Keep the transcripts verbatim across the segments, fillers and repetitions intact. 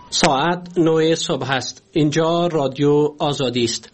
ساعت نه صبح است. اینجا رادیو آزادی است.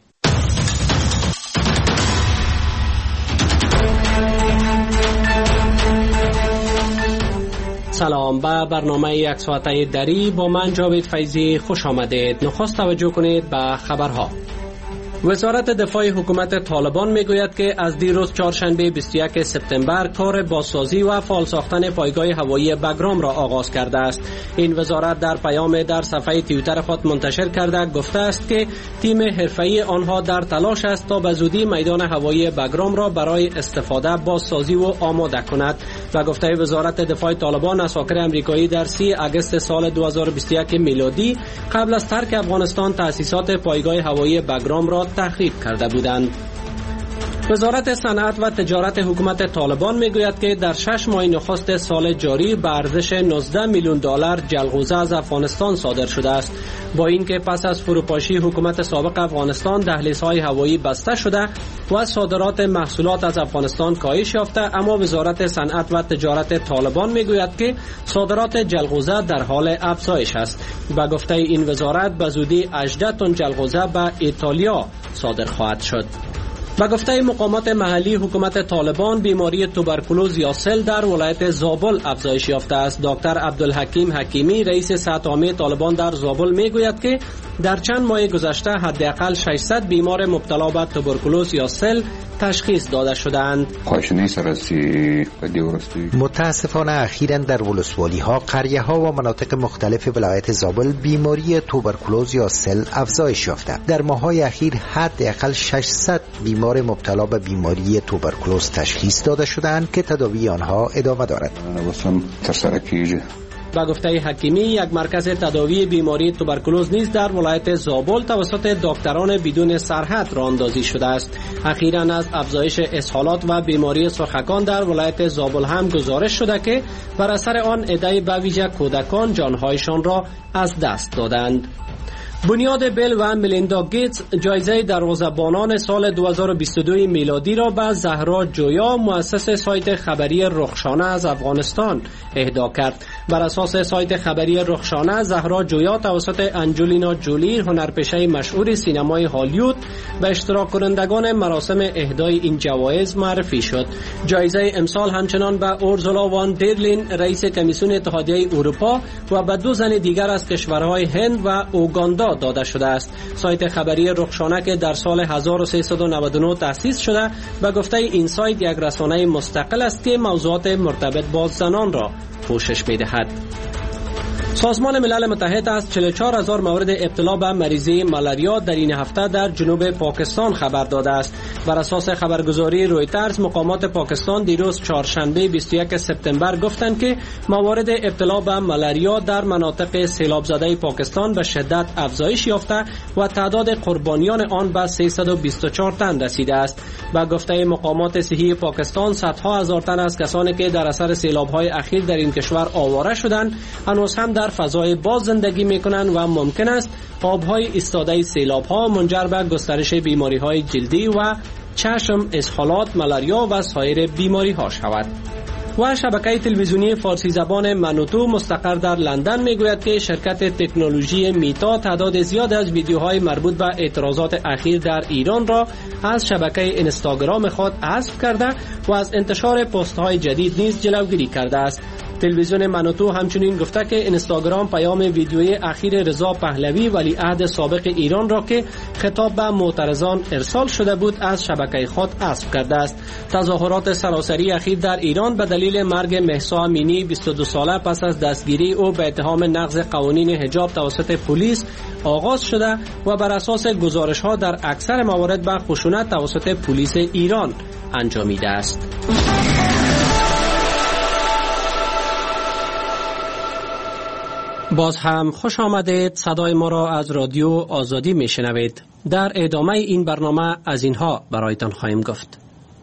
سلام، به برنامه یک ساعته دری با من جاوید فیضی خوش آمدید. نخست توجه کنید به خبرها. وزارت دفاع حکومت طالبان میگوید که از دیروز چهارشنبه بیست و یک سپتامبر کار بازسازی و فعال ساختن پایگاه هوایی بگرام را آغاز کرده است. این وزارت در پیام در صفحه توییتر خود منتشر کرده گفته است که تیم حرفه‌ای آنها در تلاش است تا به زودی میدان هوایی بگرام را برای استفاده بازسازی و آماده کند. و گفته وزارت دفاع طالبان، اساکر امریکایی در سی آگوست سال دو هزار و بیست و یک میلادی قبل از ترک افغانستان تأسیسات پایگاه هوایی بگرام را تخریب کرده بودند. وزارت صنعت و تجارت حکومت طالبان میگوید که در شش ماه نخست سال جاری به ارزش نوزده میلیون دلار جلغوزه از افغانستان صادر شده است. با اینکه پس از فروپاشی حکومت سابق افغانستان دهلیزهای هوایی بسته شده و صادرات محصولات از افغانستان کاهش یافته، اما وزارت صنعت و تجارت طالبان میگوید که صادرات جلغوزه در حال افزایش است. به گفته این وزارت به زودی هجده تن جلغوزه به ایتالیا صادر خواهد شد. به گفته مقامات محلی حکومت طالبان، بیماری توبرکولوز یا سل در ولایت زابل افزایش یافته است. دکتر عبدالحکیم حکیمی، رئیس صحت عامه طالبان در زابل میگوید که در چند ماه گذشته حداقل ششصد بیمار مبتلا به توبرکولوز یا سل تشخیص داده شدند. متاسفانه اخیراً در ولسوالی ها، قریه ها و مناطق مختلف ولایت زابل بیماری توبرکولوز یا سل افزایش یافته. در ماه‌های اخیر حداقل ششصد بیمار مبتلا به بیماری توبرکولوز تشخیص داده شدند که تداوی آنها ادامه دارد. با گفته حکیمی، یک مرکز تداوی بیماری توبرکولوز نیز در ولایت زابل توسط دکتران بدون سرحد راه اندازی شده است. اخیراً از افزایش اسهالات و بیماری سرخکان در ولایت زابل هم گزارش شده که بر اثر آن عده به ویژه کودکان جانهایشان را از دست دادند. بنیاد بیل و ملیندا گیتس جایزه دروازه‌بانان سال دو هزار و بیست و دو میلادی را به زهرا جویا، مؤسس سایت خبری رخشانه از افغانستان، اهدا کرد. بر اساس سایت خبری رخشانه، زهرا جویا توسط انجلینا جولی، هنرپیشه مشهور سینمای هالیوود، به اشتراک کنندگان مراسم اهدای این جوایز معرفی شد. جایزه امسال همچنان به اورزولا وان دیرلین، رئیس کمیسیون اتحادیه اروپا، و به دو زن دیگر از کشورهای هند و اوگاندا داده شده است. سایت خبری رخشانه که در سال هزار و سیصد و نود و نه تأسیس شده، به گفته این سایت یک رسانه مستقل است که موضوعات مرتبط با زنان را پوشش می‌دهد. سازمان ملل متحد از چهل و چهار هزار مورد ابتلا به مریضی مالاریا در این هفته در جنوب پاکستان خبر داده است. بر اساس خبرگزاری رویترز، مقامات پاکستان دیروز چهارشنبه بیست و یک سپتامبر گفتند که موارد ابتلا به مالاریا در مناطق سیلاب زده پاکستان به شدت افزایش یافته و تعداد قربانیان آن به سیصد و بیست و چهار تن رسیده است. با گفته مقامات صحی پاکستان، صدها هزار تن از کسانی که در اثر سیلاب‌های اخیر در این کشور آواره شدند، هنوز هم در فضای باز زندگی میکنند و ممکن است آب‌های ایستاده سیلاب‌ها منجر به گسترش بیماری‌های جلدی و چشم، اسهالات، مالاریا و سایر بیماری‌ها شود. و شبکه تلویزیونی فارسی زبان منوتو مستقر در لندن میگوید که شرکت تکنولوژی میتا تعداد زیاد از ویدیوهای مربوط به اعتراضات اخیر در ایران را از شبکه اینستاگرام خود حذف کرده و از انتشار پست‌های جدید نیز جلوگیری کرده است. تلویزیون منوتو همچنین گفته که اینستاگرام پیام ویدیوی اخیر رضا پهلوی، ولیعهد سابق ایران را که خطاب به معترضان ارسال شده بود، از شبکه خود حذف کرده است. تظاهرات سراسری اخیر در ایران به دلیل مرگ مهسا امینی بیست و دو ساله پس از دستگیری او به اتهام نقض قوانین حجاب توسط پلیس آغاز شده و بر اساس گزارش‌ها در اکثر موارد به خشونت توسط پلیس ایران انجامیده است. باز هم خوش آمدید. صدای ما را از رادیو آزادی میشنوید. در ادامه این برنامه از اینها برایتان خواهیم گفت.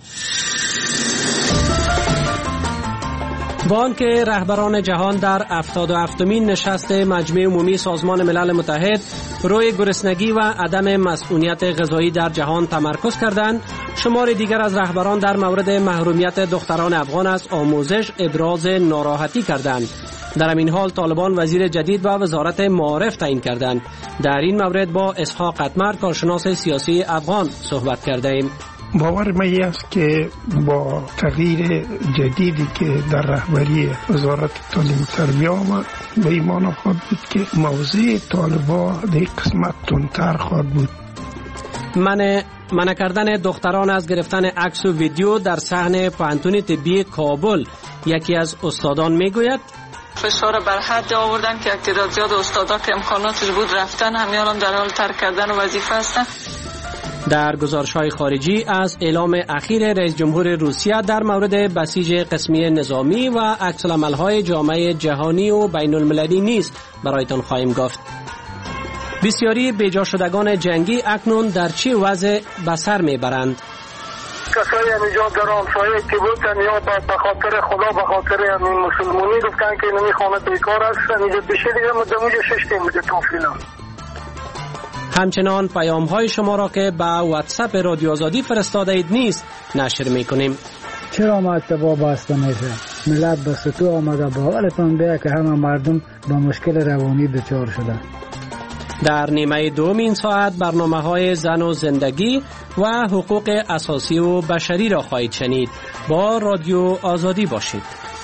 با آنکه رهبران جهان در هفتاد و هفتمین نشست مجمع عمومی سازمان ملل متحد روی گرسنگی و عدم مسئولیت غذایی در جهان تمرکز کردند، شمار دیگر از رهبران در مورد محرومیت دختران افغان از آموزش ابراز ناراحتی کردند. در همین حال طالبان وزیر جدید و وزارت معارف تعیین کردند. در این مورد با اسحاق اتمر کارشناس سیاسی افغان صحبت کرده ایم. باور من است که با تغییر جدیدی که در رهبری وزارت تعلیم تربیه آمد به ایمان خواهد بود که موضوع طالبان در قسمت تندتر خواهد بود. من منع کردن دختران از گرفتن عکس و ویدیو در صحن پانتون طبی کابل. یکی از استادان میگوید فشار بر حد آوردن که تعداد زیاد استادا که امکاناتش بود رفتن، همیان در حال ترک کردن وظیفه هستن. در گزارش‌های خارجی از اعلام اخیر رئیس جمهور روسیه در مورد بسیج قسمی نظامی و عکس‌العمل‌های جامعه جهانی و بین المللی نیز برایتان خواهیم گفت. بسیاری بیجا شدگان جنگی اکنون در چه وضع به سر میبرند؟ کسایی همینجا در آمسایه که بودن یا به خاطر خدا به خاطر همین مسلمانی گفتن که اینمی خانه بیکار هستن اینجا بشه دیگه مدموجه ششتیم بوده توفینا. همچنان پیام های شما را که به واتساپ رادیو آزادی فرستاده اید نیز نشر میکنیم. چرا مکتبا بسته میشه؟ ملت به سطوح آمده، باورتان بیا که همه مردم با مشکل روانی دچار شده. در نیمه دوم این ساعت برنامه های زن و زندگی و حقوق اساسی و بشری را خواهید شنید. با رادیو آزادی باشید.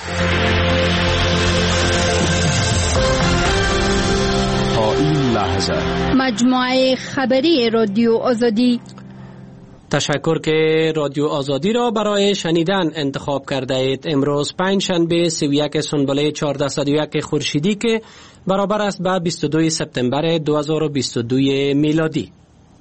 تا این لحظه مجموعه خبری رادیو آزادی. تشکر که رادیو آزادی را برای شنیدن انتخاب کرده اید. امروز پنج شنبه سی و یک سنبله چهارصد و یک خورشیدی که برابر است به بیست و دو سپتامبر دو هزار و بیست و دو میلادی.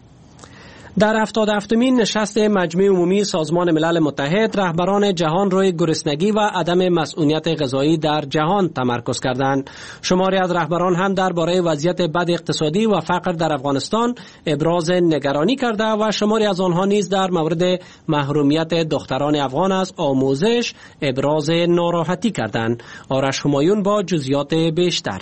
در هفتاد و هفتمین نشست مجمع عمومی سازمان ملل متحد رهبران جهان روی گرسنگی و عدم مسئولیت غذایی در جهان تمرکز کردند. شماری از رهبران هم درباره وضعیت بد اقتصادی و فقر در افغانستان ابراز نگرانی کرده و شماری از آنها نیز در مورد محرومیت دختران افغان از آموزش ابراز ناراحتی کردند. آرش همایون با جزئیات بیشتر.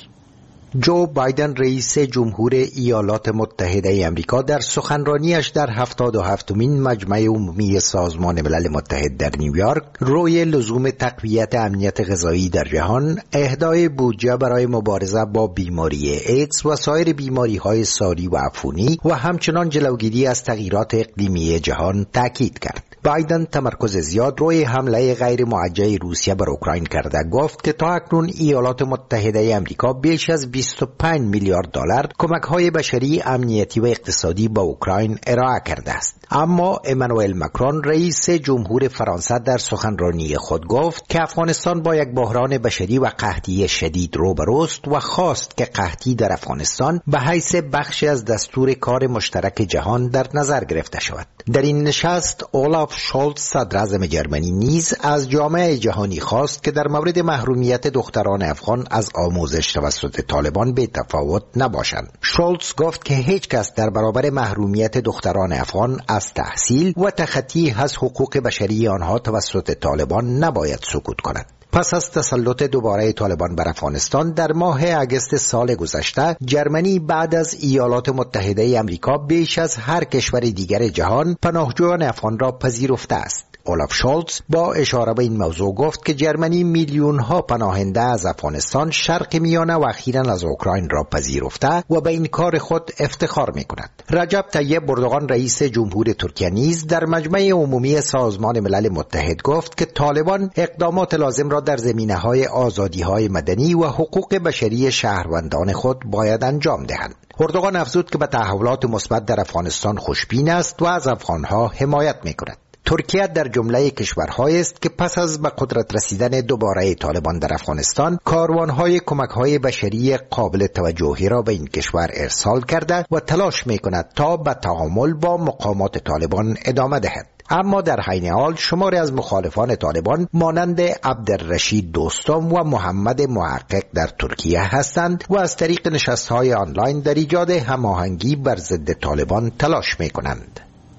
جو بایدن رئیس جمهور ایالات متحده آمریکا در سخنرانیش در هفتاد و هفتمین مجمع عمومی سازمان ملل متحد در نیویورک روی لزوم تقویت امنیت غذایی در جهان، اهدای بودجه برای مبارزه با بیماری ایدز و سایر بیماری‌های ساری و عفونی و همچنان جلوگیری از تغییرات اقلیمی جهان تاکید کرد. بایدن تمرکز زیاد روی حمله غیر موجه روسیه بر اوکراین کرده گفت که تا اکنون ایالات متحده آمریکا بیش از بیست و پنج میلیارد دلار کمک‌های بشری، امنیتی و اقتصادی به اوکراین ارائه کرده است. اما امانوئل مکرون رئیس جمهور فرانسه در سخنرانی خود گفت که افغانستان با یک بحران بشری و قحطی شدید روبروست و خواست که قحطی در افغانستان به حیث بخشی از دستور کار مشترک جهان در نظر گرفته شود. در این نشست اولاف شولز صدر اعظم جرمنی نیز از جامعه جهانی خواست که در مورد محرومیت دختران افغان از آموزش توسط طالبان به تفاوت نباشند. شولز گفت که هیچ کس در برابر محرومیت دختران افغان از تحصیل و تخطی از حقوق بشری آنها توسط طالبان نباید سکوت کند. پس از تسلط دوباره طالبان بر افغانستان در ماه اگست سال گذشته، جرمنی بعد از ایالات متحده آمریکا بیش از هر کشور دیگر جهان پناهجویان افغان را پذیرفته است. اولاف شولز با اشاره به این موضوع گفت که جرمنی میلیون ها پناهنده از افغانستان، شرق میانه و اخیراً از اوکراین را پذیرفته و به این کار خود افتخار می‌کند. رجب طیب اردوغان رئیس جمهور ترکیه نیز در مجمع عمومی سازمان ملل متحد گفت که طالبان اقدامات لازم را در زمینه‌های آزادی‌های مدنی و حقوق بشری شهروندان خود باید انجام دهند. اردوغان افزود که به تحولات مثبت در افغانستان خوشبین است و از افغان‌ها حمایت می‌کند. ترکیه در جمله کشورهایی است که پس از به قدرت رسیدن دوباره طالبان در افغانستان کاروانهای کمک‌های بشری قابل توجهی را به این کشور ارسال کرده و تلاش می‌کند تا به تعامل با مقامات طالبان ادامه دهد. اما در حین حال شماری از مخالفان طالبان مانند عبدالرشید دوستم و محمد محقق در ترکیه هستند و از طریق نشست‌های آنلاین در ایجاد هماهنگی بر ضد طالبان تلاش می‌کنند.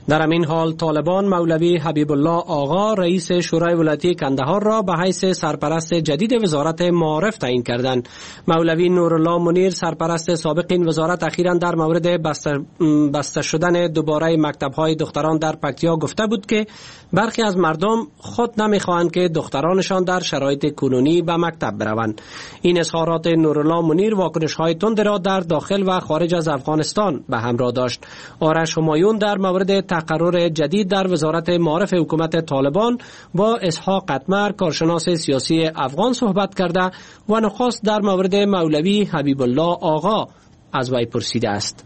در همین حال طالبان مولوی حبیب الله آقا رئیس شورای ولایتی کندهار را به حیث سرپرست جدید وزارت معارف تعیین کردند. مولوی نورالله منیر سرپرست سابق این وزارت اخیراً در مورد بسته, بسته شدن دوباره مکتب‌های دختران در پکتیا گفته بود که برخی از مردم خود نمی‌خواهند که دخترانشان در شرایط کنونی به مکتب بروند. این اظهارات نورالله منیر واکنش‌های تند را در داخل و خارج از افغانستان به همراه داشت. آرش همایون در مورد تقرر جدید در وزارت معارف حکومت طالبان با اسحاق قطمر کارشناس سیاسی افغان صحبت کرده و نخست در مورد مولوی حبیب الله آقا از وی پرسیده است.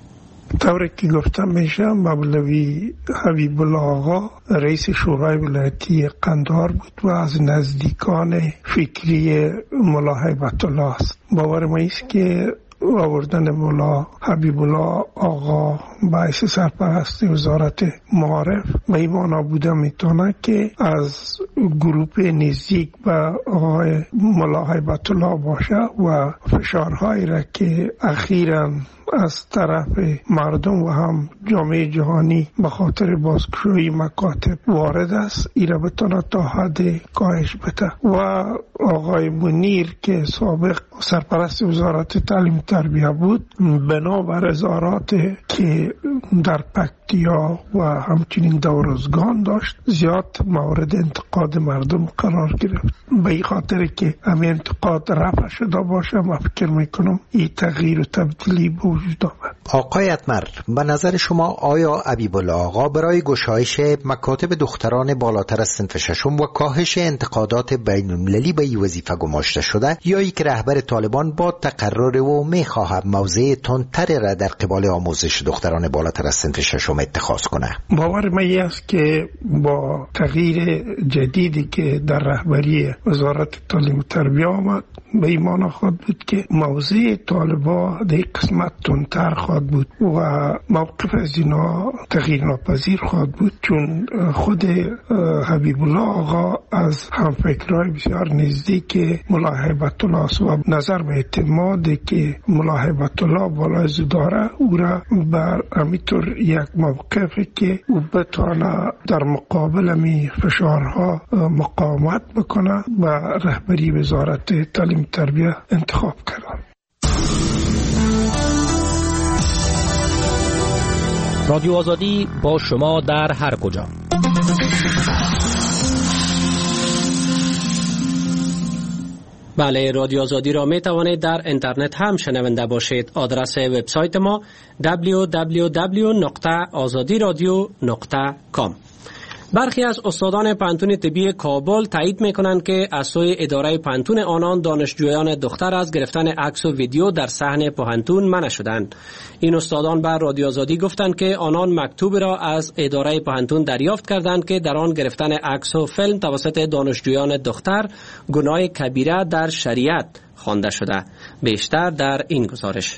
طوری که گفتم میشه مولوی حبیب الله آقا رئیس شورای ولایتی قندهار بود و از نزدیکان فکری ملا هیبت الله است. باور ما است که آوردن مولا حبیب الله آقا باعث سرپرست وزارت معارف به این معنا بوده میتونه که از گروپ نزدیک به آقای مولا هیبت الله باشه و فشارهایی را که اخیراً از طرف مردم و هم جامعه جهانی به خاطر بازگشایی مکاتب وارد است ای را بتونه تا حد کاهش بده. و آقای منیر که سابق سرپرست وزارت تعلیم تربیه بود بنابر اظهارات که در پکتیا و همچنین دورزگان داشت زیاد مورد انتقاد مردم قرار گرفت. به این خاطر که همین انتقاد رفع شده باشه من فکر میکنم این تغییر و تبدیلی به وجود آمد. آقای قطمر به نظر شما آیا حبیب الله آقا برای گشایش مکاتب دختران بالاتر از صنف ششم و کاهش انتقادات بین المللی به این وظیفه گماشته شده یا ای که رهبر طالبان با تقرر و میخواهد موضع تندتر را در قبال آموزش دختران بالاتر از صنف ششم اتخاذ کنه؟ باور من است که با تغییر جدیدی که در رهبری وزارت تعلیم و تربیه آمد به این معنا خواهد بود که موضع طالبا در قسمت تندتر خواهد بود و موقف از اینا تغییر ناپذیر خواهد بود، چون خود حبیب الله آقا از همفکرای بسیار نزدیک ملا هیبت الله است و نظر به اعتماد که ملا هیبت الله بالای داره او را بر همینطور یک موقفی که او بتانه در مقابل می فشارها مقاومت بکنه و رهبری وزارت تعلیم تربیه انتخاب کردن. رادیو آزادی با شما در هر کجا. بله، رادیو آزادی را می توانید در اینترنت هم شنونده باشید. آدرس وبسایت ما دبلیو دبلیو دبلیو نقطه آزادی رادیو نقطه کام. برخی از استادان پانتون طبی کابل تایید میکنند که از سوی اداره پانتون آنان دانشجویان دختر از گرفتن عکس و ویدیو در صحن پانتون منع شدند. این استادان بر رادیو آزادی گفتند که آنان مکتوب را از اداره پانتون دریافت کردند که در آن گرفتن عکس و فیلم توسط دانشجویان دختر گناه کبیره در شریعت خوانده شده. بیشتر در این گزارش.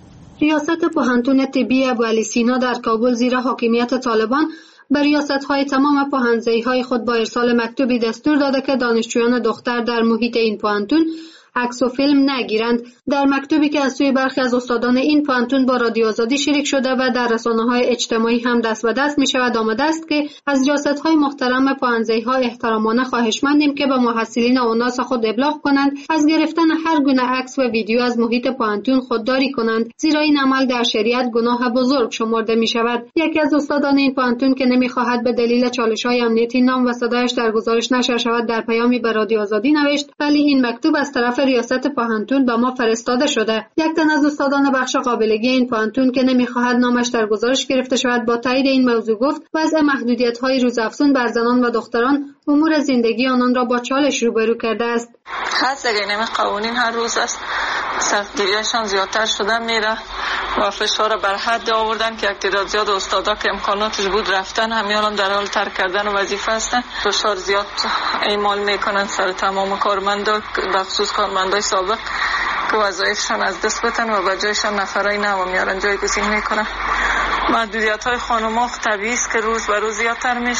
ریاست پانتون طبی ابوعلی سینا در کابل زیر حاکمیت طالبان بر ریاست‌های تمام پوهنځی‌های خود با ارسال مکتوبی دستور داده که دانشجویان دختر در محیط این پوهنتون عکس و فیلم نگیرند. در مکتوبی که از سوی برخی از استادان این پوهنتون با رادیو آزادی شریک شده و در رسانه‌های اجتماعی هم دست به دست می‌شود آمده است که از ریاست‌های محترم پوهنځی‌ها احترامانه خواهشمندیم که به محصلین اوناس خود ابلاغ کنند از گرفتن هر گونه عکس و ویدیو از محیط پوهنتون خودداری کنند، زیرا این عمل در شریعت گناه بزرگ شمرده می‌شود. یکی از استادان این پوهنتون که نمی‌خواهد به دلیل چالش‌های امنیتی نام و صدایش در گزارش نشر شود در پیامی به رادیو آزادی نوشت، ولی این مکتوب از طرف ریاست پوهنتون به ما فرستاده شده. یک تن از استادان بخش قابلگی این پوهنتون که نمیخواهد نامش در گزارش گرفته شود با تایید این موضوع گفت وضع محدودیت‌های روزافزون بر زنان و دختران امور زندگی آنان را با چالش روبرو کرده است. خاصه نمی قوانین هر روز است سختگیریشان زیادتر شده میره و فشار بر حد آوردن که تعداد زیاد استادا که امکاناتش بود رفتن همیان در حال ترک کردن وظیفه هستن. فشار زیاد اعمال میکنن سر تمام کارمندا، بخصوص کارمندای سابق که وظایفشان از دست بدن و به جایشان نفرای نو میارن جایگزین میکنن. محدودیت های خانوما طبیعی است که روز به روز زیادتر میشه.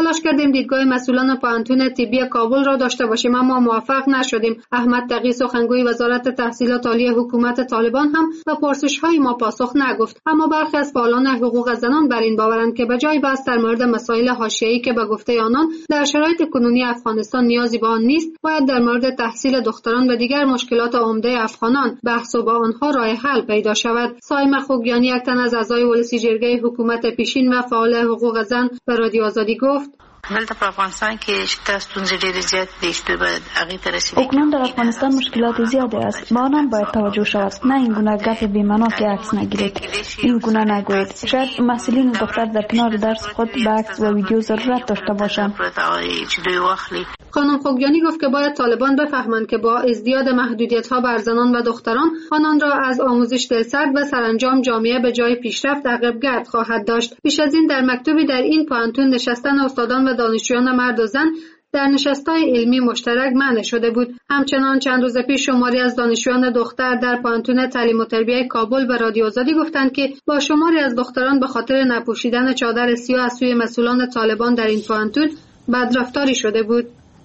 تلاش کردیم دیدگاه مسئولان پوهنتون طبی کابل را داشته باشیم اما موفق نشدیم. احمد تقی سخنگوی وزارت تحصیلات عالی حکومت طالبان هم به پرسش‌های ما پاسخ نگفت، اما برخی از فعالان حقوق زنان بر این باورند که به جای بحث در مورد مسائل حاشیه‌ای که به گفته آنان در شرایط کنونی افغانستان نیازی به آن نیست، باید در مورد تحصیل دختران و دیگر مشکلات عمده افغانان بحث و با آنها راه حل پیدا شود. سایمه خوگیانی، یک تن از اعضای ولسی جرگه حکومت پیشین و فعال حقوق زن، به رادیو آزادی گفت: دلته په افغانستان کې شته ستونزې ډېرې زیات دي چې باید هغې ته رسیدگی. اکنون در افغانستان مشکلات زیادی است، با آنان باید توجه شود، نه این گونه گپ بی‌معنا که عکس نگیرید. این گونه نگویید. شاید محصلین دختر در کنار درس خود به عکس و ویدیو ضرورت داشته باشند. خانم خوگیانی گفت که باید طالبان بفهمند که با ازدیاد محدودیت‌ها بر زنان و دختران آنان را از آموزش دلسرد و سرانجام جامعه به جای پیشرفت عقب‌گرد خواهد داشت. پیش از این در مکتوبی در این پوهنتون نشستن استادان و دانشجویان مرد و زن در نشست‌های علمی مشترک منع شده بود. همچنان چند روز پیش شماری از دانشجویان دختر در پوهنتون تعلیم و تربیت کابل به رادیو آزادی گفتند که با شماری از دختران به خاطر نپوشیدن چادر سیاه از سوی مسئولان طالبان در این پوهنتون بدرفتاری شده بود.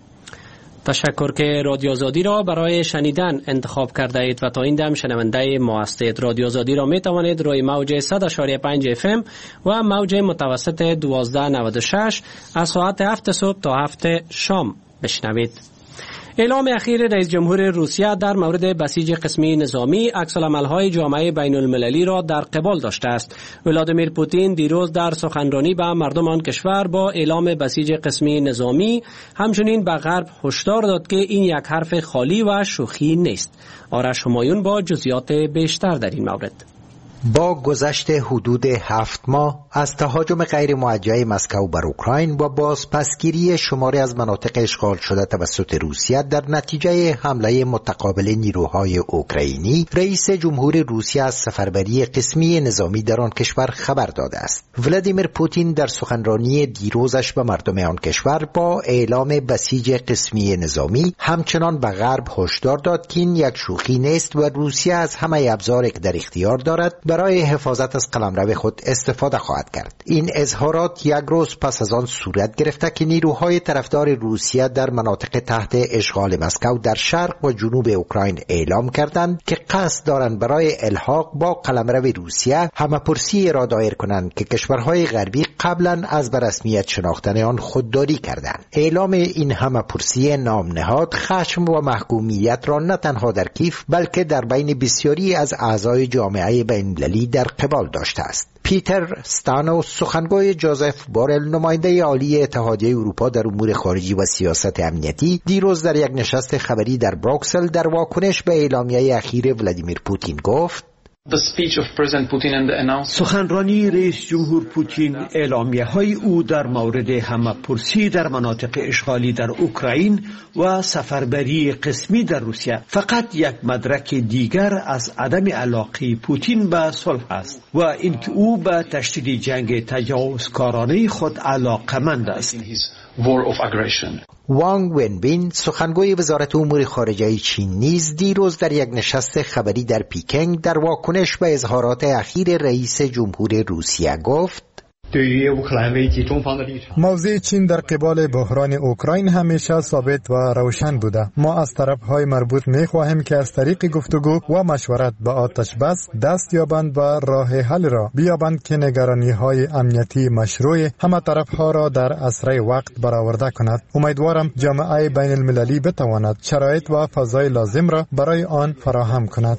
تشکر که رادیو آزادی را برای شنیدن انتخاب کرده اید و تا این دم شنونده ما هستید. رادیو آزادی را می توانید روی موج صد و پنج اف ام و موج متوسط دوازده نود و شش از ساعت هفت صبح تا هفت شام بشنوید. اعلام اخیر رئیس جمهور روسیه در مورد بسیج قسمی نظامی عکس‌العمل‌های جامعه بین‌المللی را در قبال داشته است. ولادیمیر پوتین دیروز در سخنرانی به مردم آن کشور با اعلام بسیج قسمی نظامی همچنین به غرب هشدار داد که این یک حرف خالی و شوخی نیست. آرش همایون با جزئیات بیشتر در این مورد. با گذشت حدود هفت ماه از تهاجم غیر موجه مسکو بر اوکراین و بازپسگیری شماری از مناطق اشغال شده توسط روسیه در نتیجه حمله متقابل نیروهای اوکراینی، رئیس جمهور روسیه از سفربری قسمی نظامی در آن کشور خبر داده است. ولادیمیر پوتین در سخنرانی دیروزش به مردم آن کشور با اعلام بسیج قسمی نظامی همچنان به غرب هشدار داد که این یک شوخی نیست و روسیه از همه ابزاری که در اختیار دارد برای حفاظت از قلمرو خود استفاده خواهد کرد. این اظهارات یک روز پس از آن صورت گرفته که نیروهای طرفدار روسیه در مناطق تحت اشغال مسکو در شرق و جنوب اوکراین اعلام کردند که قصد دارند برای الحاق با قلمرو روسیه همه‌پرسی را دایر کنند که کشورهای غربی قبلا از به رسمیت شناختن آن خودداری کردند. اعلام این همه‌پرسی نام نهاد خشم و محکومیت را نه تنها در کیف بلکه در بین بسیاری از اعضای جامعه بین‌المللی در قبال داشته است. پیتر ستانو، سخنگوی جوزف بورل، نماینده عالی اتحادیه اروپا در امور خارجی و سیاست امنیتی، دیروز در یک نشست خبری در بروکسل در واکنش به اعلامیه اخیر ولادیمیر پوتین گفت: سخنرانی رئیس جمهور پوتین، اعلامیه های او در مورد همه‌پرسی در مناطق اشغالی در اوکراین و سفربری قسمی در روسیه فقط یک مدرک دیگر از عدم علاقه پوتین به صلح است و اینکه او به تشدید جنگ تجاوزکارانه خود علاقمند است. وانگ ونبین، سخنگوی وزارت امور خارجه چین، نیز دیروز در یک نشست خبری در پیکنگ در واکنش به اظهارات اخیر رئیس جمهور روسیه گفت: موضع چین در قبال بحران اوکراین همیشه ثابت و روشن بوده. ما از طرفهای مربوط می خواهیم که از طریق گفتگو و مشورت به آتش بس دست یابند و راه حل را بیابند که نگرانی های امنیتی مشروع همه طرفها را در اسرع وقت برآورده کند. امیدوارم جامعه بین المللی بتواند شرایط و فضای لازم را برای آن فراهم کند.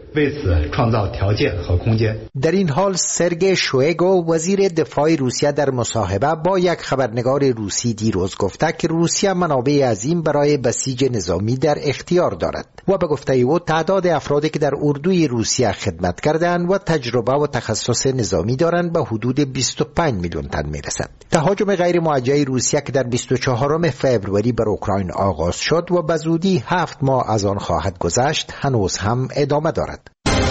در این حال سرگئی شویگو، وزیر دفاع روسیه، در مصاحبه با یک خبرنگار روسی دیروز گفته که روسیه منابع عظیم برای بسیج نظامی در اختیار دارد و به گفته او تعداد افرادی که در اردوی روسیه خدمت کردند و تجربه و تخصص نظامی دارند به حدود بیست و پنج میلیون تن میرسد. تهاجم غیر موجه روسیه که در بیست و چهارم فوریه بر اوکراین آغاز شد و به زودی هفت ماه از آن خواهد گذشت، هنوز هم ادامه دارد.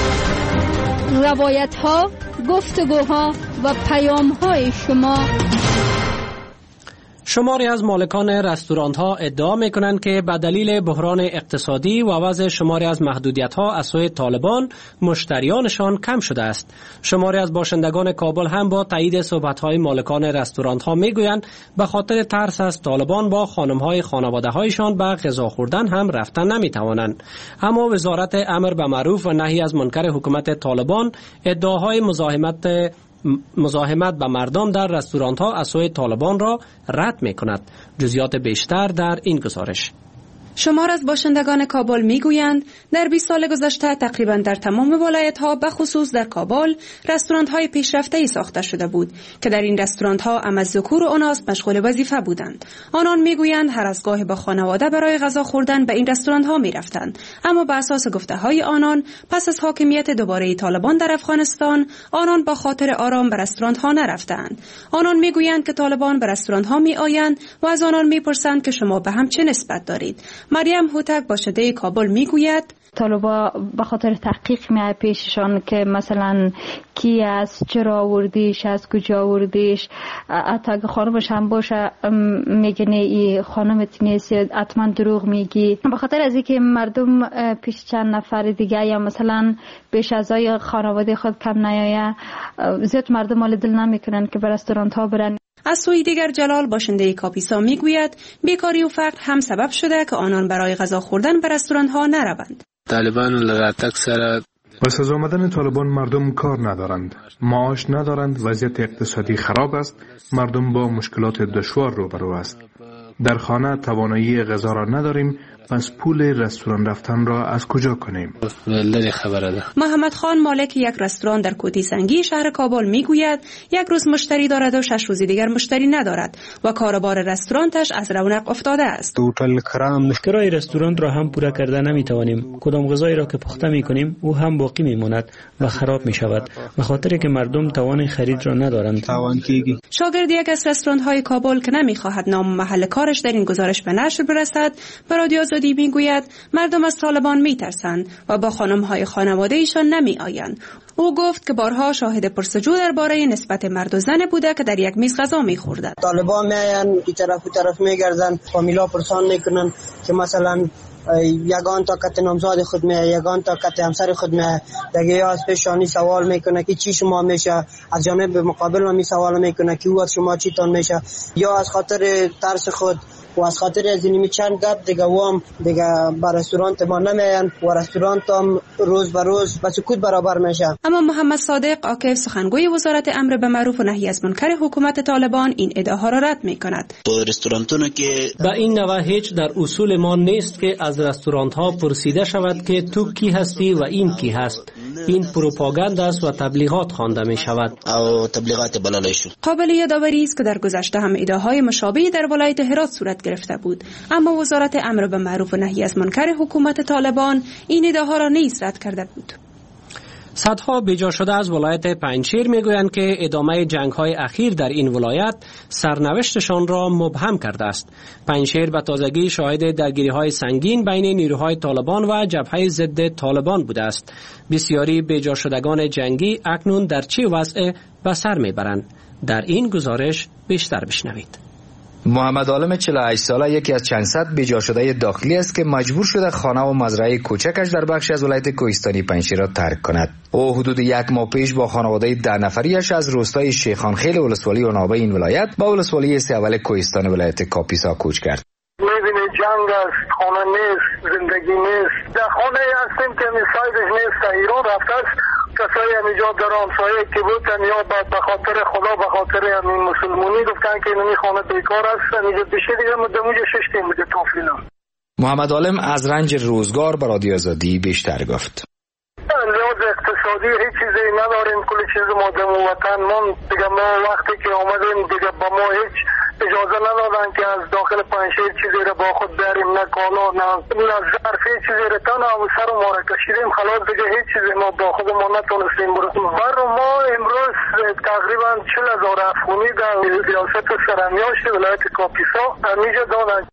روایت ها، گفتگوها و پیام های شما شماری از مالکان رستوران ها ادعا می کنند که به دلیل بحران اقتصادی و وضع شماری از محدودیت ها از سوی طالبان مشتریانشان کم شده است. شماری از باشندگان کابل هم با تایید صحبت های مالکان رستوران ها می گویند به خاطر ترس از طالبان با خانم های خانواده هایشان به غذا خوردن هم رفتن نمی توانند. اما وزارت امر به معروف و نهی از منکر حکومت طالبان ادعاهای مزاحمت مزاحمت به مردم در رستوران ها از سوی طالبان را رد می کند. جزئیات بیشتر در این گزارش. شمار از باشندگان کابل میگویند در بیست سال گذشته تقریبا در تمام ولایت‌ها به خصوص در کابل رستوران‌های پیشرفته‌ای ساخته شده بود که در این رستوران‌ها هم از ذکور و اناث مشغول وظیفه بودند. آنان میگویند هر از گاهی با خانواده برای غذا خوردن به این رستوران‌ها می‌رفتند، اما بر اساس گفته‌های آنان پس از حاکمیت دوباره طالبان در افغانستان آنان با خاطر آرام به رستوران‌ها نرفتند. آنان میگویند که طالبان به رستوران‌ها می‌آیند و از آنان می‌پرسند که شما به هم چه نسبت دارید. مریم هوتک باشنده کابل میگوید طالبا به خاطر تحقیق میای پیششان که مثلا کی است، چرا آوردیش، از کجا آوردیش، حتی اگه خانمش هم باشه میگنه ای خانمت نیست، حتما دروغ میگی. به خاطر از اینکه مردم پیش چند نفر دیگه یا مثلا بیش از ای خانواده خود کم نیایه، زیاد مردم مال دل نمیکنن که به رستوران ها برن. از سوی دیگر جلال باشنده کاپیسا میگوید بیکاری و فقر هم سبب شده که آنان برای غذا خوردن به رستوران ها نروند. طالبان لغتک سره پس از آمدن طالبان مردم کار ندارند، معاش ندارند، وضعیت اقتصادی خراب است، مردم با مشکلات دشوار روبرو است. در خانه توانایی غذا را نداریم، پس پول رستوران رفتن را از کجا کنیم؟ محمد خان مالک یک رستوران در کوتی سنگی شهر کابل میگوید یک روز مشتری دارد و شش روز دیگر مشتری ندارد و کاروبار رستورانش از رونق افتاده است. کرایه رستوران را هم پورا کرده نمیتوانیم. کدام غذایی را که پخته میکنیم او هم باقی میماند و خراب میشود به خاطر که مردم توان خرید را ندارند. شاگرد یک از رستوران های کابل که نمیخواهد نام و محل کارش در این گزارش به نشر برسد به رادیو آزادی میگوید مردم از طالبان میترسند و با خانم‌های خانواده ایشان نمیآیند. او گفت که بارها شاهد پرسجو درباره نسبت مرد و زن بوده که در یک میز غذا میخوردند. طالبان میآیند این طرف و طرف میگردن، فامیلا پرسان میکنن که مثلا یگان تا کت نامزاد خود میه، یگان تا کت همسر خود میه، دیگه یا از پیشانی سوال میکنه که چی شما میشه، از جانب مقابل ما می سوال میکنه که او از شما چی تان میشه، یا از خاطر ترس خود و از خاطر از اینمی چند گپ دیگه وام دیگه با رستورانت ما نمیان و رستورانت هم روز به روز به سکوت برابر میشه. اما محمد صادق عاکف سخنگوی وزارت امر به معروف و نهی از منکر حکومت طالبان این ادعاها را رد میکند. به این نوع هیچ در اصول ما نیست که از رستورانت ها پرسیده شود که تو کی هستی و این کی هست. این پروپاگاند است و تبلیغات خوانده می شود. او تبلیغات بلالای شد. قابل یادآوری است که در گذشته هم ادعاهای مشابهی در ولایت هرات صورت گرفته بود، اما وزارت امر به معروف و نهی از منکر حکومت طالبان این ادعاها را نیز رد کرده بود. صدها بیجا شده از ولایت پنجشیر میگویند که ادامه جنگ‌های اخیر در این ولایت سرنوشتشان را مبهم کرده است. پنجشیر به تازگی شاهد درگیری‌های سنگین بین نیروهای طالبان و جبهه ضد طالبان بوده است. بسیاری بیجا شدگان جنگی اکنون در چه وضع به سر میبرند؟ در این گزارش بیشتر بشنوید. محمد عالم چهل و هشت ساله یکی از چند صد بیجا شده داخلی است که مجبور شده خانه و مزرعه کوچکش در بخشی از ولایت کوهستانی پنجشیر را ترک کند. او حدود یک ماه پیش با خانواده ده نفریش از روستای شیخانخیل ولسوالی عنابه این ولایت با ولسوالی سیاول کوهستان ولایت کاپیسا کوچ کرد. میبینی جنگ است، خانه نیست، زندگی نیست. در خانه هستیم که میسایدش نیست، ایران رفته است. کسایی همیجا در آمسایه که بودن یا به خاطر خدا به خاطر همین مسلمونی گفتن که اینمی خانه بیکار است، همیجا بشه دیگه مدموجه ششتیم بوده توفینا. محمد عالم از رنج روزگار به رادیو آزادی بیشتر گفت. لحاظ اقتصادی هیچ چیزی نداریم، کلی چیز ما در وطن من دیگه ما وقتی که آمدیم دیگه با ما هیچ اجازه ندادن که از داخل پنجشیر چیزی را با خود بریم، نه کالا نه نه ظرف، هیچ چیزی را تن و سر ما را کشیدیم، خلاص دیگه هیچ چیزی ما با خود ما نتونستیم برسیم. بر ما امروز تقریبا چهل هزار افغانی در ریاست سرمیاشت ولایت کاپیسا همیجا دادن.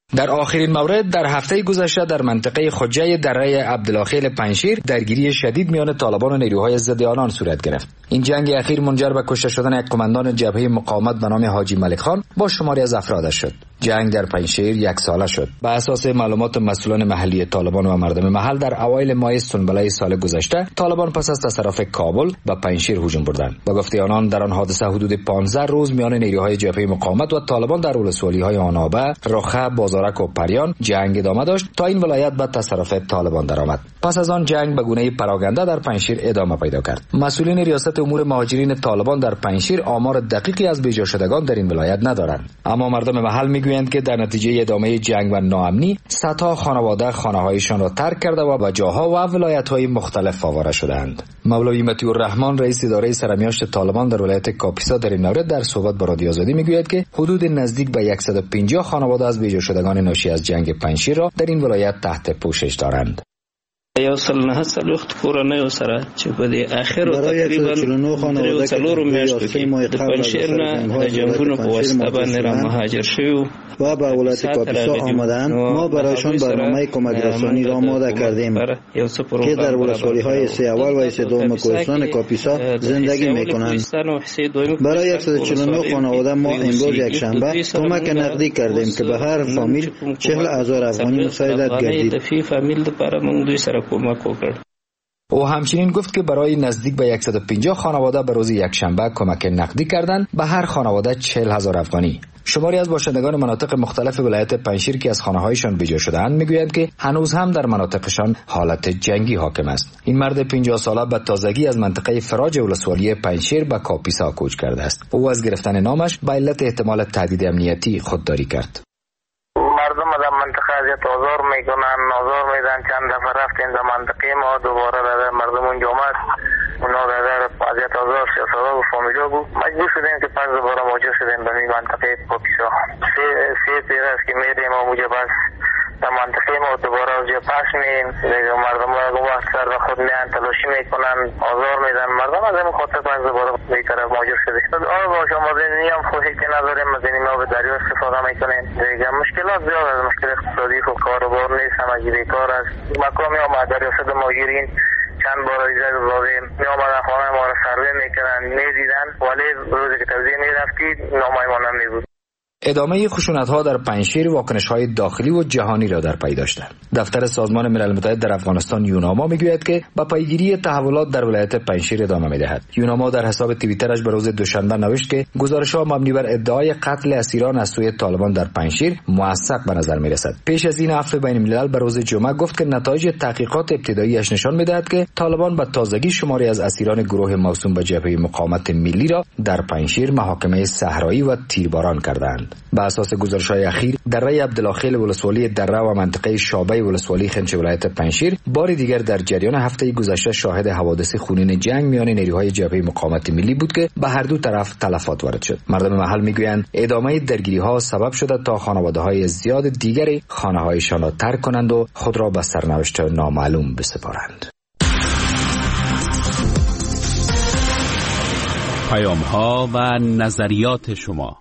در آخرین مورد در هفته گذشته در منطقه خجه دره عبدالخیل پنجشیر درگیری شدید میان طالبان و نیروهای ضد آنان صورت گرفت. این جنگ اخیر منجر به کشته شدن یک قماندان جبهه مقاومت به نام حاجی ملک خان با شماری از افرادش شد. جنگ در پنجشیر یک ساله شد. به اساس معلومات مسئولان محلی طالبان و مردم محل در اوایل ماه سنبله سال گذشته طالبان پس از تصرف کابل به پنجشیر هجوم بردند. با گفته آنان در آن حادثه حدود پانزده روز میان نیروهای جبهه مقاومت و طالبان در ولسوالی‌های آنابه، رخه، بازارک و پریان جنگ ادامه داشت تا این ولایت به تصرف طالبان درآمد. پس از آن جنگ به گونه پراگنده در پنجشیر ادامه پیدا کرد. مسئولین ریاست امور مهاجرین طالبان در پنجشیر آمار دقیقی از بیجا شدگان در این ولایت ندارند، اما مردم محل میگویند که در نتیجه ادامه جنگ و ناامنی صدها خانواده خانه‌هایشان را ترک کرده و به جاها و ولایت‌های مختلف آواره شدند. مولوی مطیع الرحمن رئیس اداره سرمیاشت طالبان در ولایت کاپیسا در این مورد در صحبت با رادیو آزادی میگوید که حدود نزدیک به صد و پنجاه خانواده از بیجا شدگان ناشی از جنگ پنجشیر را در این ولایت تحت پوشش دارند. یو سل نه سل وخت کورنۍ سره چې په دې اخر تقریبا درې څلورو میاشتو کې د پنجشیر نه د جنگونو په واسطه باندې را مهاجر شوي و به ولایت کاپیسا آمدند. ما برایشان برنامه کمک رسانی را آماده کردیم که در ولسوالی‌های سه اول و سه دوم کوهستان کاپیسا زندگی می‌کنند. برای صد و چهل و نه خانواده ما امروز یک شنبه کمک نقدی کردیم که به هر فامیل چهل هزار افغانی مساعدت گردید. او همچنین گفت که برای نزدیک به صد و پنجاه خانواده به روز یکشنبه کمک نقدی کردند، به هر خانواده چهل هزار افغانی. شماری از باشندگان مناطق مختلف ولایت پنجشیر که از خانه‌هایشان بیجا شده‌اند میگویند که هنوز هم در مناطقشان حالت جنگی حاکم است. این مرد پنجاه ساله به تازگی از منطقه فراج ولسوالی پنجشیر به کاپیسا کوچ کرده است. او از گرفتن نامش به علت احتمال تهدید امنیتی خودداری کرد. مردم در منطقه اذیت آزار میکنن، آزار میدن. چند دفعه رفتیم در منطقه ما، دوباره در مردم اونجا آمد، اونا در اذیت آزار سیاست‌ها و فامیلا بود. مجبور شدیم که پس دوباره مواجه شدیم به این منطقه کاپیسا. سه سه پیر است که میریم و اونجا بس در منطقه ما دوباره از جا پس میم. مردم رو وقت سر و خود میان تلاشی میکنن، آزار میدن مردم. از این خاطر پس دوباره به طرف مواجه شدیم. آره با شما زندگی هم خواهی که نداریم، از این ما به دریا استفاده میکنیم. دیگه مشکلات زیاد از مشکل اقتصادی و کاروبار نیست، همگی بیکار است. مقامی آمد در ریاست مهاجرین چند بار ایجاد دادیم، می آمدن خانه ما را سروی میکنن، میدیدن، ولی روزی که توزیع میرفتید نامای ما نمیبود. ادامه خشونت‌ها در پنجشیر واکنش‌های داخلی و جهانی را در پی داشته. دفتر سازمان ملل متحد در افغانستان یوناما میگوید که با پیگیری تحولات در ولایت پنجشیر ادامه می‌دهد. یوناما در حساب توییترش به روز دوشنبه نوشت که گزارش‌ها مبنی بر ادعای قتل اسیران از سوی طالبان در پنجشیر موثق به نظر می‌رسد. پیش از این عفو بین الملل به روز جمعه گفت که نتایج تحقیقات ابتدایی‌اش نشان می‌دهد که طالبان به تازگی شماری از اسیران گروه موسوم به جبهه مقاومت ملی را در پنجشیر محاکمه صحرایی و تیرباران کردند. به اساس گزارش‌های اخیر دره عبدالخیل ولسوالی دره و منطقه شابه ولسوالی خنچ ولایت پنجشیر بار دیگر در جریان هفته گذشته شاهد حوادث خونین جنگ میان نیروهای جبهه مقاومت ملی بود که به هر دو طرف تلفات وارد شد. مردم محل میگویند ادامه درگیری‌ها سبب شده تا خانواده‌های زیاد دیگری خانه‌هایشان را ترک کنند و خود را به سرنوشت نامعلوم بسپارند. پیام‌ها و نظریات شما.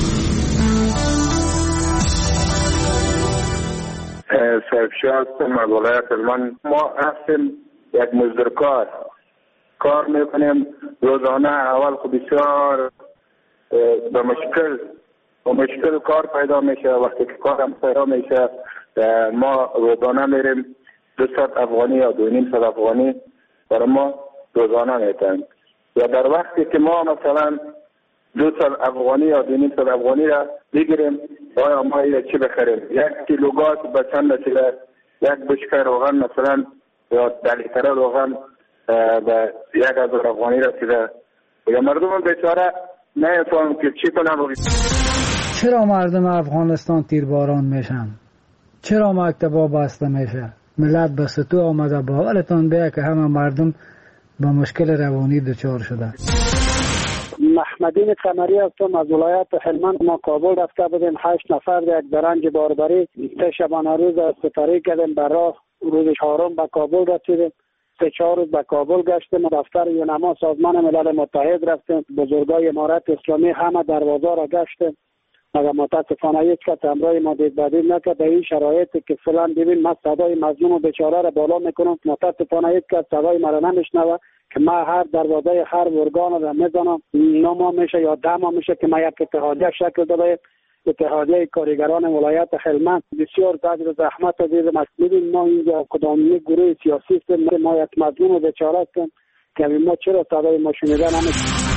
سرفشاد از ولایت هلمند. ما هستیم یک مزدورکار، کار میکنیم روزانه. اول خب بسیار به مشکل به مشکل کار پیدا میشه. وقتی که کارم پیدا میشه ما روزانه میریم دو صد افغانی یا دو نیم صد افغانی برای ما روزانه میتن. یا در وقتی که ما مثلا دو صد افغانی یا دو نیم صد افغانی را بگیریم، آیا ما یا چی بخریم؟ یک کیلو گاز به چند رسیده، یک بشکه روغن مثلا یا ده لیتر روغن به یک هزار افغانی رسیده. یا مردم بیچاره نمی‌فهمن که چی کنن. چرا مردم افغانستان تیرباران میشن؟ چرا مکتبا بسته میشه؟ ملت به ستو آمده. باورتان بیه که همه مردم با مشکل روانی دچار شده. محمدین قمری هستم از ولایت هلمند. ما کابل رفته بودیم، هشت نفر یک درنج باربری سه شبانه روز سپری کردیم. بر راه روز چهارم به کابل رسیدیم. سه چهار روز به کابل گشتیم. دفتر یونما سازمان ملل متحد رفتیم. بزرگای امارت اسلامی همه دروازه را گشتیم. مگر متاسفانه هیچ کس همراه ما دید بدید نکرد. در این شرایطی که فعلا ببین من صدای مظلوم و بیچاره را بالا میکنم، متاسفانه هیچ کس صدای مرا نمیشنوه که من هر دروازه هر ارگان را میزنم، نه ماه میشه یا ده ماه میشه که من یک اتحادیه شکل داده، اتحادیه کارگران ولایت هلمند. بسیار زجر و زحمت دیدم. ببین ما اینجا کدام یک گروه سیاسی است، ما یک مظلوم و بیچاره هستیم که ما چرا صدای ما شنیده نمیشه.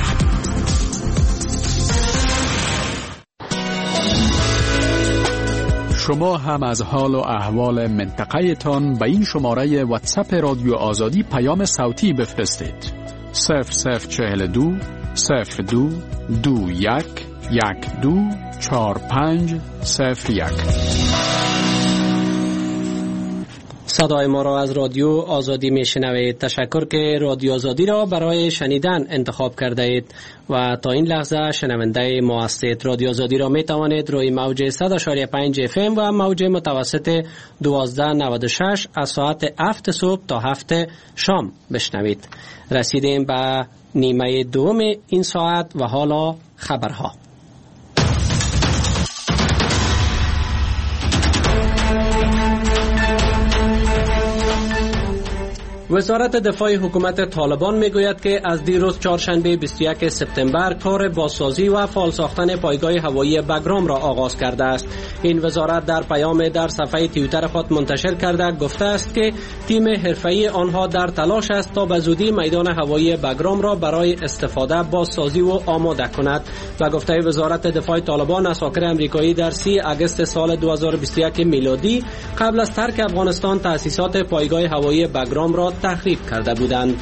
شما هم از حال و احوال منطقه تان به این شماره واتساپ رادیو آزادی پیام صوتی بفرستید. صفر صفر چهل دو صفر دو دو یک یک دو چهار پنج صفر یک. صدای ما را از رادیو آزادی میشنوید. تشکر که رادیو آزادی را برای شنیدن انتخاب کرده اید و تا این لحظه شنونده ما هستید. رادیو آزادی را می توانید روی موج صد و شش و پنج اف ام و موج متوسط دوازده نود و شش از ساعت هفت صبح تا هفت شام بشنوید. رسیدیم به نیمه دوم این ساعت و حالا خبرها. وزارت دفاع حکومت طالبان میگوید که از دیروز چهارشنبه بیست و یک سپتامبر کار بازسازی و فعال ساختن پایگاه هوایی بگرام را آغاز کرده است. این وزارت در پیام در صفحه توییتر خود منتشر کرده گفته است که تیم حرفه‌ای آنها در تلاش است تا به زودی میدان هوایی بگرام را برای استفاده بازسازی و آماده کند. و گفته وزارت دفاع طالبان اساکر امریکایی در سی آگوست سال دو هزار و بیست و یک میلادی قبل از ترک افغانستان تأسیسات پایگاه هوایی بگرام را تخریب کرده بودند.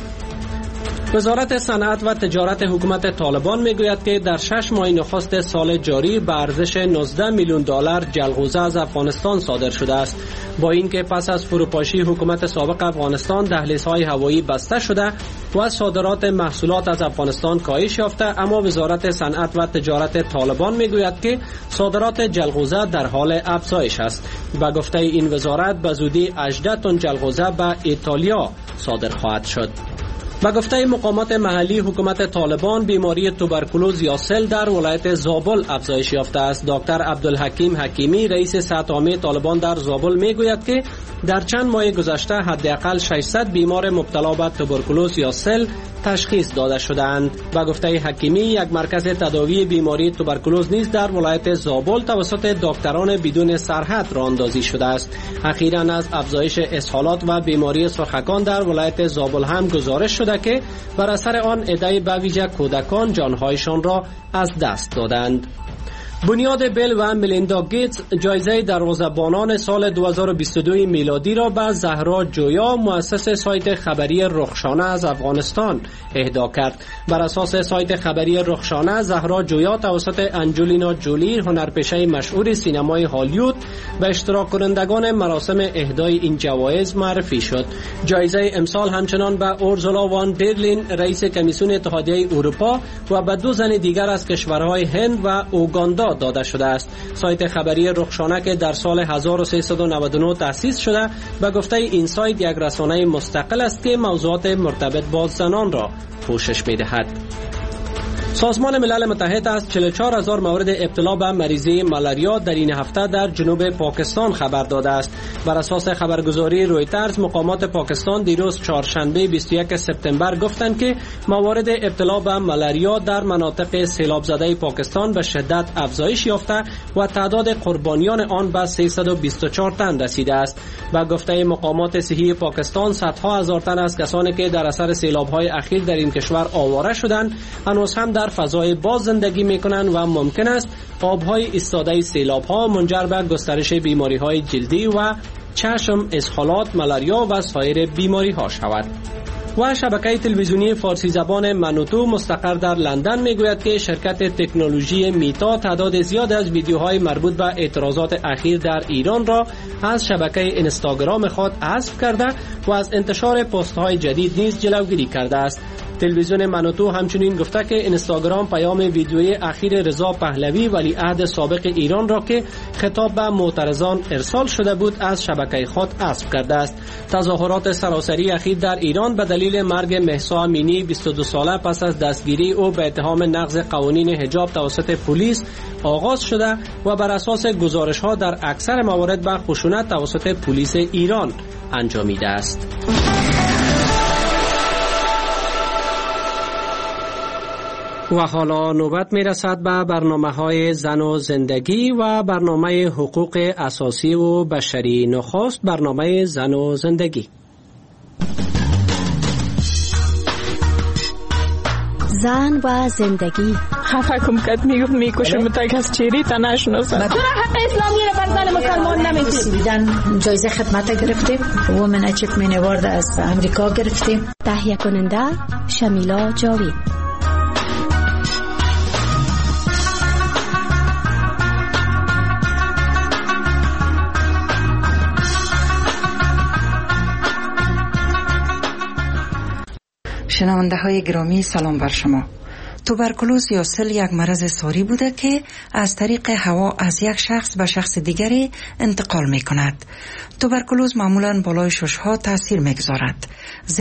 وزارت صنعت و تجارت حکومت طالبان میگوید که در شش ماه نخست سال جاری به ارزش نوزده میلیون دلار جلغوزه از افغانستان صادر شده است. با اینکه پس از فروپاشی حکومت سابق افغانستان دهلیزهای هوایی بسته شده و صادرات محصولات از افغانستان کاهش یافته، اما وزارت صنعت و تجارت طالبان میگوید که صادرات جلغوزه در حال افزایش است. با گفته این وزارت به زودی هجده تن جلغوزه به ایتالیا صادر خواهد شد. با گفته مقامات محلی حکومت طالبان بیماری توبرکولوز یا سل در ولایت زابل افزایش یافته است. دکتر عبدالحکیم حکیمی رئیس صحت عامه طالبان در زابل میگوید که در چند ماه گذشته حداقل ششصد بیمار مبتلا به توبرکولوز یا سل تشخیص داده شدند. با گفته حکیمی یک مرکز تداوی بیماری توبرکولوز نیز در ولایت زابل توسط دکتران بدون سرحد راه اندازی شده است. اخیراً از افزایش اسهالات و بیماری سرخکان در ولایت زابل هم گزارش شده که بر اثر آن عده به ویژه کودکان جانهایشان را از دست دادند. بنیاد بیل و میلیندا گیتس جایزه دروازه‌بانان سال دو هزار و بیست و دو میلادی را به زهرا جویا مؤسس سایت خبری رخشانه از افغانستان اهدا کرد. بر اساس سایت خبری رخشانه، زهرا جویا توسط انجلینا جولی هنرپیشه مشهور سینمای هالیوود به اشتراک کنندگان مراسم اهدای این جوایز معرفی شد. جایزه امسال همچنان به اورزولا وان دیرلین رئیس کمیسیون اتحادیه اروپا و به دو زن دیگر از کشورهای هند و اوگاندا داده شده است. سایت خبری رخشانه که در سال هزار و سیصد و نود و نه تأسیس شده، به گفته این سایت یک رسانه مستقل است که موضوعات مرتبط با زنان را پوشش می‌دهد. سازمان ملل متحد از چهل و چهار هزار مورد ابتلا به مریضی مالاریا در این هفته در جنوب پاکستان خبر داده است. بر اساس خبرگزاری رویترز، مقامات پاکستان دیروز چهارشنبه بیست و یک سپتامبر گفتند که موارد ابتلا به مالاریا در مناطق سیلاب زده پاکستان به شدت افزایش یافته و تعداد قربانیان آن به سیصد و بیست و چهار تن رسیده است. با گفته مقامات صحی پاکستان، صدها هزار تن از کسانی که در اثر سیلاب‌های اخیر در این کشور آواره شدند هنوز هم در فضای باز زندگی میکنند و ممکن است آبهای ایستاده سیلاب‌ها منجر به گسترش بیماری‌های جلدی و چشم، اسهالات، مالاریا و سایر بیماری‌ها شود. و شبکه تلویزیونی فارسی زبان منوتو مستقر در لندن میگوید که شرکت تکنولوژی میتا تعداد زیاد از ویدیوهای مربوط به اعتراضات اخیر در ایران را از شبکه اینستاگرام خود حذف کرده و از انتشار پست‌های جدید نیز جلوگیری کرده است. تلویزیون منوتو همچنین گفته که اینستاگرام پیام ویدیویی اخیر رضا پهلوی ولیعهد سابق ایران را که خطاب به معترضان ارسال شده بود از شبکه خود حذف کرده است. تظاهرات سراسری اخیر در ایران به دلیل مرگ مهسا امینی بیست و دو ساله پس از دستگیری او به اتهام نقض قوانین حجاب توسط پلیس آغاز شده و بر اساس گزارش‌ها در اکثر موارد به خشونت توسط پلیس ایران انجامیده است. و حالا نوبت می رسد به برنامه های زن و زندگی و برنامه حقوق اساسی و بشری. نخست برنامه زن و زندگی. زن و زندگی. خفه کم کت میگفت میکشم تا کس چیری تا نشناسم. تو را حق اسلامی را بر زن مسلمان نمیدید. جایزه خدمت گرفتیم. وومن اچیومنت اوارد از امریکا گرفتیم. تهیه کننده شمیلا جاوید. شنونده های گرامی سلام بر شما. توبرکلوز یا سل یک مرض ساری بوده که از طریق هوا از یک شخص به شخص دیگری انتقال می کند. توبرکلوز معمولاً بالای ششها تاثیر می گذارد.